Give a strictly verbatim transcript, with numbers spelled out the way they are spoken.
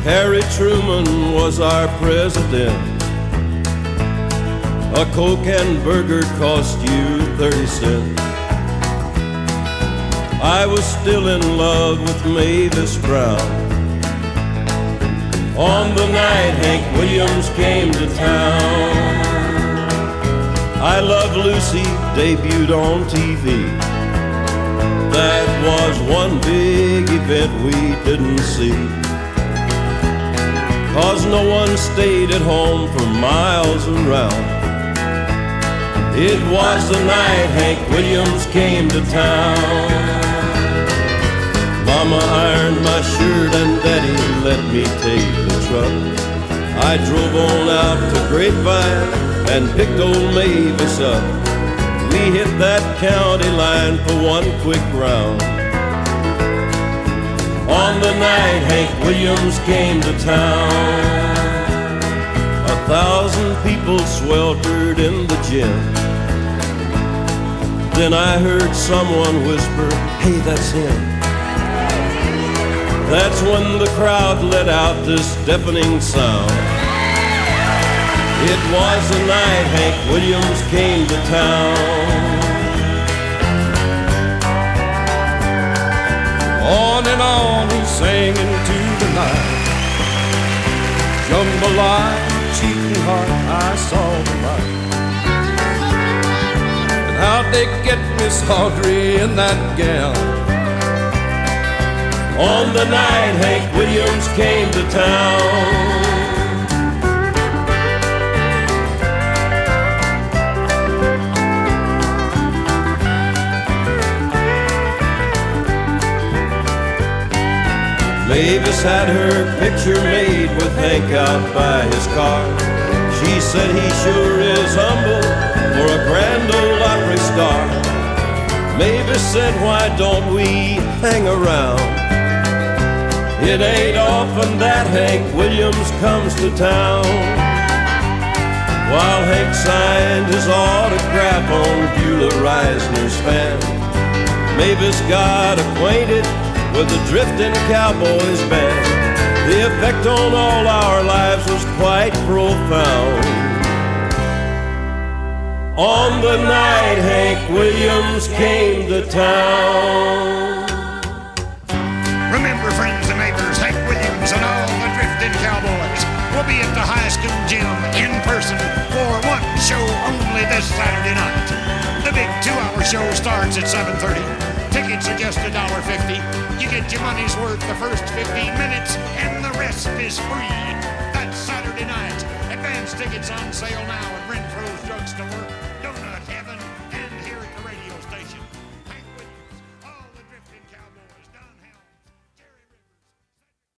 Harry Truman was our president. A Coke and burger cost you thirty cents. I was still in love with Mavis Brown on the night Hank Williams came to town. I Love Lucy debuted on T V. That was one big event we didn't see, 'cause no one stayed at home for miles around. It was the night Hank Williams came to town. Mama ironed my shirt and Daddy let me take the truck. I drove on out to Grapevine and picked old Mavis up. We hit that county line for one quick round. On the night Hank Williams came to town, a thousand people sweltered in the gym. Then I heard someone whisper, "Hey, that's him." That's when the crowd let out this deafening sound. It was the night Hank Williams came to town. On and on he sang into the night. Jambalaya, cheating heart, I saw the light. And how'd they get Miss Audrey in that gown? On the night Hank Williams came to town. Mavis had her picture made with Hank out by his car. She said he sure is humble for a Grand Ole Opry star. Mavis said, "Why don't we hang around? It ain't often that Hank Williams comes to town." While Hank signed his autograph on Beulah Reisner's fan, Mavis got acquainted with the Driftin' Cowboys band. The effect on all our lives was quite profound. On the night Hank Williams came to town. Remember, friends and neighbors, Hank Williams and all the Driftin' Cowboys will be at the high school gym in person for one show only this Saturday night. The big two-hour show starts at seven thirty. Tickets are just a dollar fifty. You get your money's worth the first fifteen minutes, and the rest is free. That's Saturday night. Advance tickets on sale now at Renfro's Drugstore.